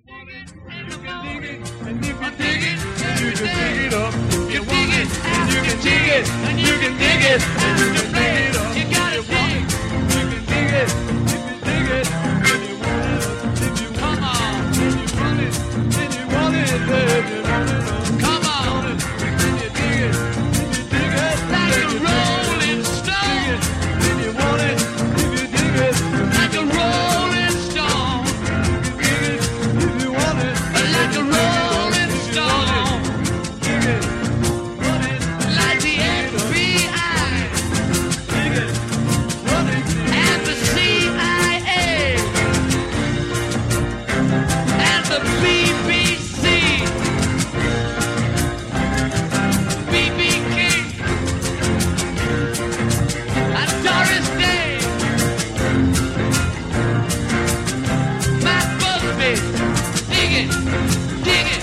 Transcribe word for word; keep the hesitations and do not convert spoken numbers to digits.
And you can dig it, and if you dig it, you can dig it up. You dig it, and you can dig it, and you can dig it, and you can dig it up. You gotta dig. You can dig it, if you dig it, and you want it up. If you come on, if you want it, then you want it, then you want it up. Come on, then you dig it, if you dig it, like a rolling stone. Then you want it, if you dig it, like a rolling stone. Dig it, if you want it, like a rolling stone. Dig it, run it, like the F B I. Dig it, run it, and the C I A, and the B B C, B B King, and Doris Day, Matt Busby. Dig it, dig it.